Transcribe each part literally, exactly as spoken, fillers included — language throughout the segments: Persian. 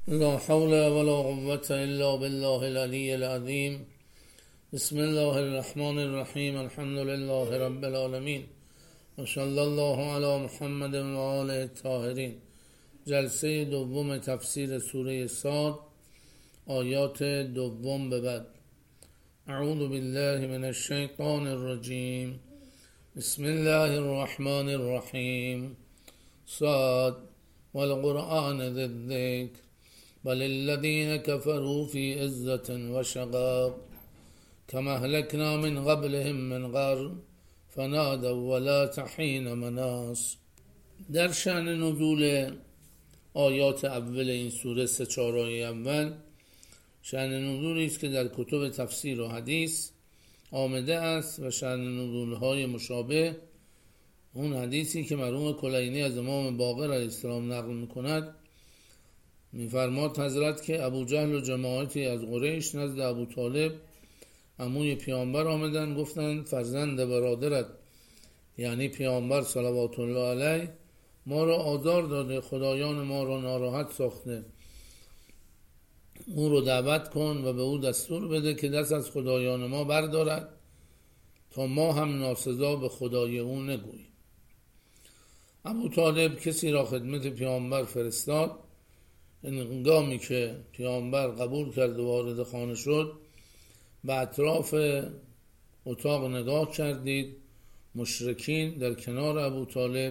لا حول ولا قوة إلا بالله العلي العظيم. بسم الله الرحمن الرحیم. الحمد لله رب العالمین و صلی الله علی محمد و آله الطاهرین. جلسه دوم تفسیر سوره صاد، آیات دوم به بعد. اعوذ بالله من الشیطان الرجیم. بسم الله الرحمن الرحیم. صاد والقرآن ذی الذکر بل الذین كفروا فی عزة و شقاق كما اهلكنا من قبلهم من قرن فنادوا ولا حین مناص. در شأن نزول آیات اول این سوره سه چهار آیه اول، شأن نزولی است که در کتب تفسیر و حدیث آمده است و شأن نزولهای مشابه اون حدیثی که مرحوم کلینی از امام باقر علیه السلام نقل میکند، میفرماد حضرت که ابو جهل و جماعتی از قریش نزد ابو طالب عموی پیامبر آمدن، گفتند فرزند برادرت یعنی پیامبر صلوات الله علیه ما را آزار داده، خدایان ما را ناراحت ساخته، او رو دعوت کن و به او دستور بده که دست از خدایان ما بردارد تا ما هم ناسزا به خدای او نگوییم. ابو طالب کسی را خدمت پیامبر فرستاد. هنگامی که پیامبر قبول کرد و وارد خانه شد، به اطراف اتاق نگاه کردید، مشرکین در کنار ابو طالب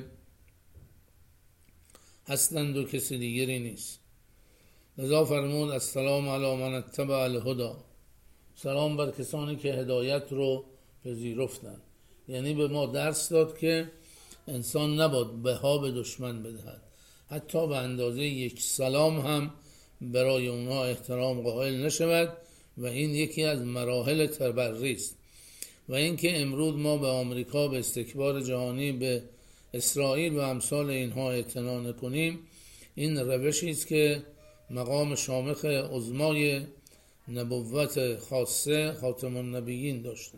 هستند و کسی دیگری نیست. لذا فرمود السلام علی من اتبع الهدی، سلام بر کسانی که هدایت رو پذیرفتند. یعنی به ما درس داد که انسان نباید بها به دشمن بدهد، حتی به اندازه یک سلام هم برای اونها احترام قائل نشود و این یکی از مراحل تبری است. و اینکه امروز ما به آمریکا، به استکبار جهانی، به اسرائیل و امثال اینها اعتنا نکنیم، این روشی است که مقام شامخ عظمای نبوت خاصه خاتم النبیین داشتند.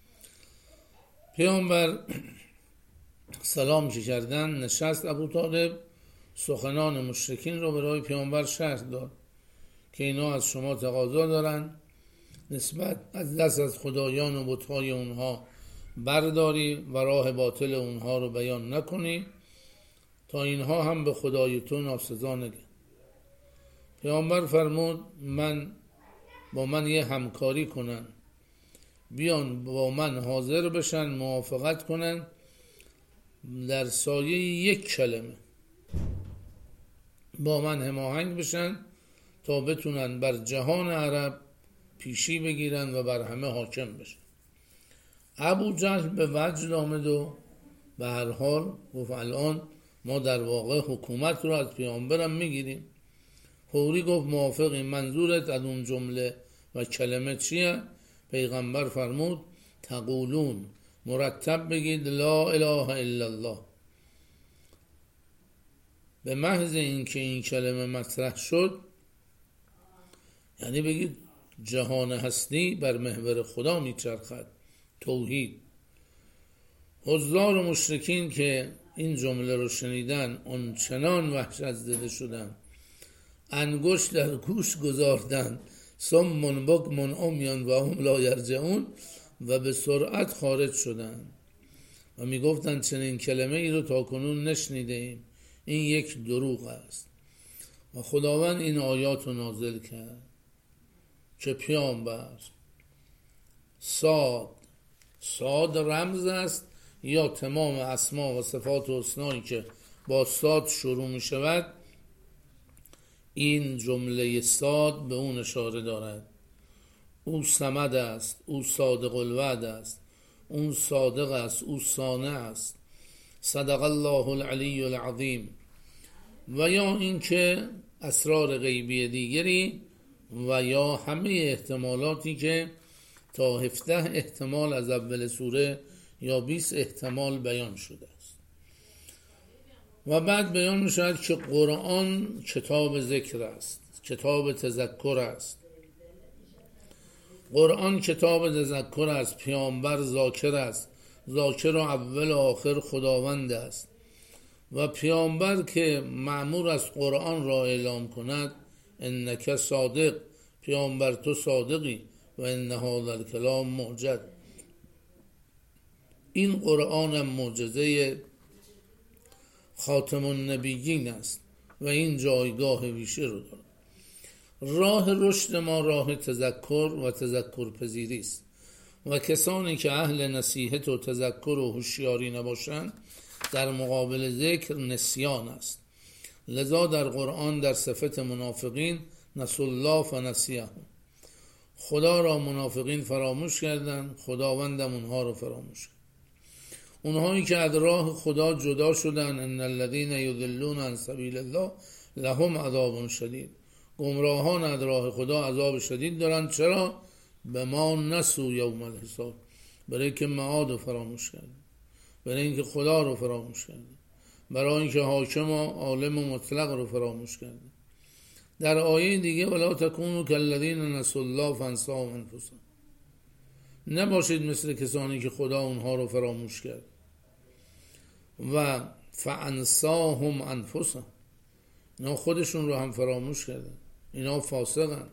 پیامبر سلام که کردن نشست. ابو طالب سخنان مشرکین رو برای پیامبر شرح داد که اینا از شما تقاضا دارن نسبت از دست از خدایان و بت‌های اونها برداری و راه باطل اونها رو بیان نکنی تا اینها هم به خدای تو ناسزا نگن. پیامبر فرمود من با من یه همکاری کنن، بیان با من حاضر بشن، موافقت کنن در سایه یک کلمه با من هماهنگ بشن تا بتونن بر جهان عرب پیشی بگیرن و بر همه حاکم بشن. ابو جهل به وجد آمد و به هر حال گفت الان ما در واقع حکومت رو از پیامبرم میگیریم. فوری گفت موافقی، منظورت از اون جمله و کلمه چیه؟ پیغمبر فرمود تقولون، مرتب بگید لا اله الا الله. به محض اینکه این کلمه مطرح شد یعنی بگید جهان هستی بر محور خدا میچرخد، توحید. حضار و مشرکین که این جمله رو شنیدن اون چنان وحشت زده شدن، انگشت در گوش گذاردن، صم بکم عمیان و هم لا یرجعون، و به سرعت خارج شدن و میگفتن چنین کلمه ای رو تا کنون نشنیده ایم، این یک دروغ است. و خداوند این آیات رو نازل کرد که پیامبر صاد صاد رمز است یا تمام اسما و صفات و حسنایی که با صاد شروع می شود، این جمله صاد به اون اشاره دارد. او صمد است، او صادق الوعد است، اون صادق است، او صانع است. صدق الله العلی العظیم. و یا اینکه اسرار غیبی دیگری و یا همه احتمالاتی که تا هفده احتمال از اول سوره یا بیست احتمال بیان شده است. و بعد بیان می شود که قرآن کتاب ذکر است، کتاب تذکر است. قرآن کتاب تذکر است، پیامبر ذاکر است، ذاکر و اول و آخر خداوند است. و پیامبر که مأمور از قرآن را اعلام کند انک صادق، پیامبر تو صادقی، و ان هذا الکلام معجز. این قرآن هم معجزه خاتم النبیین است و این جایگاه ویژه رو دارد. راه رشد ما راه تذکر و تذکر پذیری است و کسانی که اهل نصیحت و تذکر و هوشیاری نباشند در مقابل ذکر نسیان است. لذا در قرآن در صفت منافقین نسوا الله فنسیهم، خدا را منافقین فراموش کردند، خداوندم اونها رو فراموش کرد. اونهایی که از راه خدا جدا شدن، ان الذين يضلون عن سبيل الله لهم عذاب شدید، گمراهان از راه خدا عذاب شدید دارن. چرا؟ به ما نسوا یوم الحساب، برای که معاد رو فراموش کردن، برای اینکه خدا رو فراموش کردن، برای اینکه حاکم و عالم و مطلق رو فراموش کردن. در آیه دیگه ولا تکونوا کالذین نسوا الله فانساهم انفسهم، نباشید مثل کسانی که خدا اونها رو فراموش کرد و فانساهم انفسهم، اینا خودشون رو هم فراموش کردن، اینا فاسقن.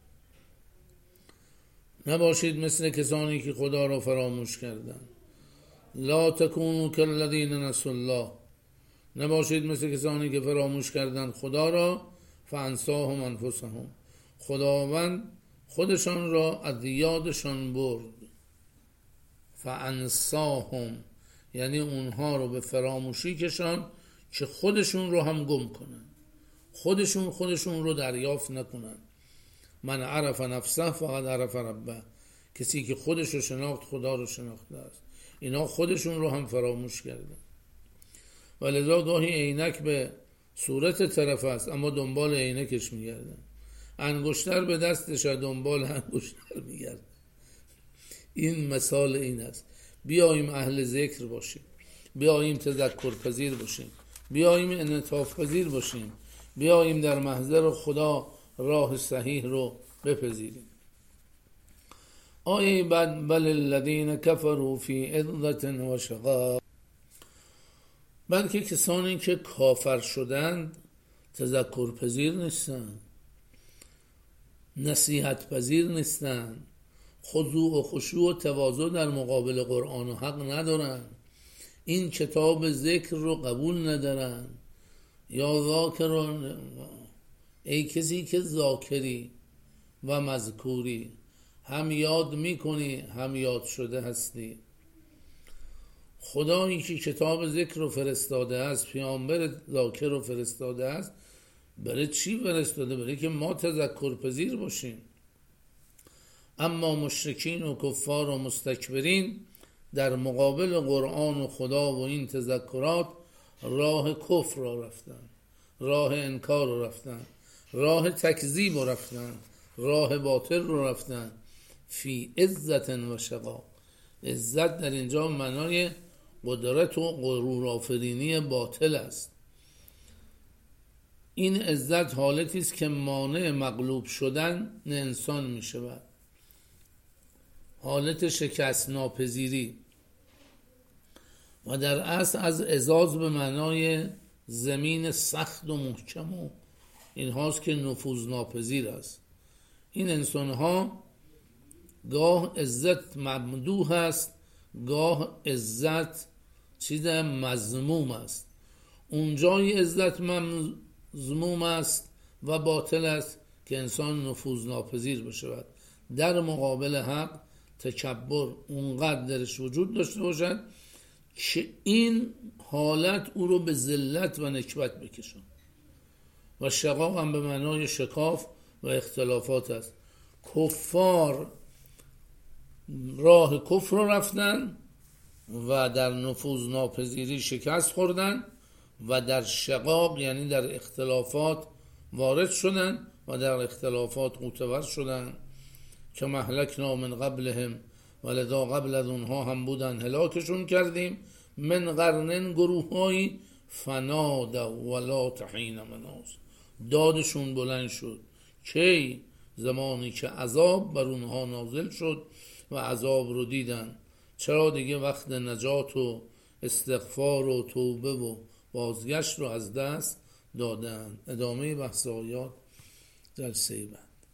نباشید مثل کسانی که خدا رو فراموش کردن. لا تکونوا کالذین نسوا الله، نباشید مثل کسانی که فراموش کردن خدا را. فانساهم انفسهم، خداوند خودشان را از یادشان برد. فانساهم یعنی اونها رو به فراموشی کشان که خودشون رو هم گم کنن، خودشون خودشون رو دریافت نکنن. من عرف نفسه فقط عرف ربه، کسی که خودش رو شناخت خدا رو شناخته است. اینا خودشون رو هم فراموش کردن. ولذا گاهی عینک به صورت طرف است اما دنبال عینکش میگردن، انگشتر به دستش دنبال انگشتر میگردن. این مثال این است. بیاییم اهل ذکر باشیم، بیاییم تذکر پذیر باشیم، بیاییم انعطاف پذیر باشیم، بیاییم در محضر خدا راه صحیح رو بپذیریم. آیه بعد بل الذین کفروا فی عزة و شقاق، بلکه کسانی که کافر شدند تذکر پذیر نیستند، نصیحت پذیر نیستند، خضوع و خشوع و تواضع در مقابل قرآن و حق ندارن، این کتاب ذکر رو قبول ندارن. یا ذاکرون، ای کسی که ذاکری و مذکوری، هم یاد میکنی هم یاد شده هستی. خدایی که کتاب ذکر رو فرستاده است، پیامبر ذاکر رو فرستاده است، برای چی فرستاده؟ برای که ما تذکر پذیر باشیم. اما مشرکین و کفار و مستکبرین در مقابل قرآن و خدا و این تذکرات راه کفر را رفتن، راه انکار را رفتن، راه تکذیب را رفتن، راه باطل را رفتن. فی عزت و شقاق، عزت در اینجا معنای قدرت و غرور آفرینی باطل است. این عزت حالتی است که مانع مغلوب شدن انسان می شود، حالت شکست ناپذیری. و در اصل از اعزاز به معنای زمین سخت و محکم و این هاست که نفوذ ناپذیر است. این انسان ها گاه عزت ممدوح است، گاه عزت چیز مذموم است. اونجای عزت مذموم است و باطل است که انسان نفوذ ناپذیر بشود، در مقابل حق تکبر اونقدر درش وجود داشته باشد که این حالت او رو به ذلت و نکبت بکشن. و شقاق هم به معنای شکاف و اختلافات است. کفار راه کفر رو رفتن و در نفوذ ناپذیری شکست خوردن و در شقاق یعنی در اختلافات وارد شدن و در اختلافات قوتور شدن. که مهلکنا من قبلهم، ولذا قبل از اونها هم بودن هلاکشون کردیم. من قرنن گروهایی فناد ولا تحین مناص، دادشون بلند شد. کی؟ زمانی که عذاب بر اونها نازل شد و عذاب رو دیدن. چرا؟ دیگه وقت نجات و استغفار و توبه و بازگشت رو از دست دادن. ادامه بحث آیات جلسه بعد.